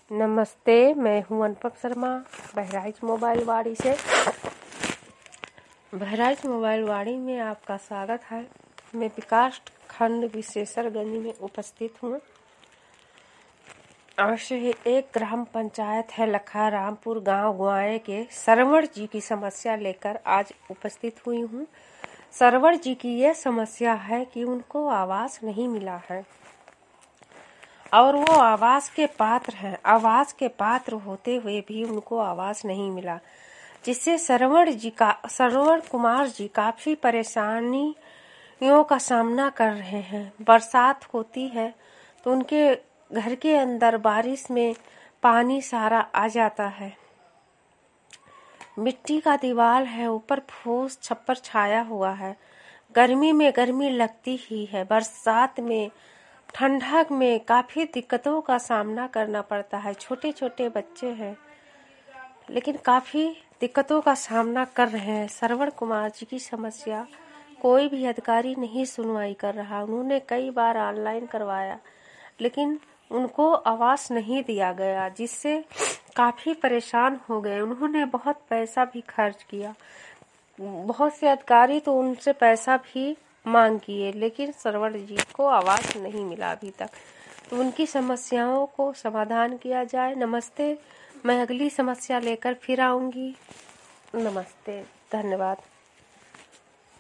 नमस्ते, मैं हूं अनुपम शर्मा बहराइच मोबाइल वाड़ी से। बहराइच मोबाइल वाड़ी में आपका स्वागत है। मैं विकास खंड विशेषरगंज में उपस्थित हूँ। अवश्य ही एक ग्राम पंचायत है लखा रामपुर गांव गुआए के सरवण जी की समस्या लेकर आज उपस्थित हुई हूँ। सरवण जी की यह समस्या है कि उनको आवास नहीं मिला है और वो आवास के पात्र हैं। आवास के पात्र होते हुए भी उनको आवास नहीं मिला, जिससे श्रवण कुमार जी काफी परेशानियों का सामना कर रहे हैं। बरसात होती है तो उनके घर के अंदर बारिश में पानी सारा आ जाता है। मिट्टी का दीवार है, ऊपर फूस छप्पर छाया हुआ है। गर्मी में गर्मी लगती ही है, बरसात में ठंडक में काफी दिक्कतों का सामना करना पड़ता है। छोटे छोटे बच्चे हैं लेकिन काफी दिक्कतों का सामना कर रहे हैं। श्रवण कुमार जी की समस्या कोई भी अधिकारी नहीं सुनवाई कर रहा। उन्होंने कई बार ऑनलाइन करवाया लेकिन उनको आवास नहीं दिया गया, जिससे काफी परेशान हो गए। उन्होंने बहुत पैसा भी खर्च किया, बहुत से अधिकारी तो उनसे पैसा भी मांग किए, लेकिन श्रवण जी को आवास नहीं मिला अभी तक। तो उनकी समस्याओं को समाधान किया जाए। नमस्ते, मैं अगली समस्या लेकर फिर आऊंगी। नमस्ते, धन्यवाद।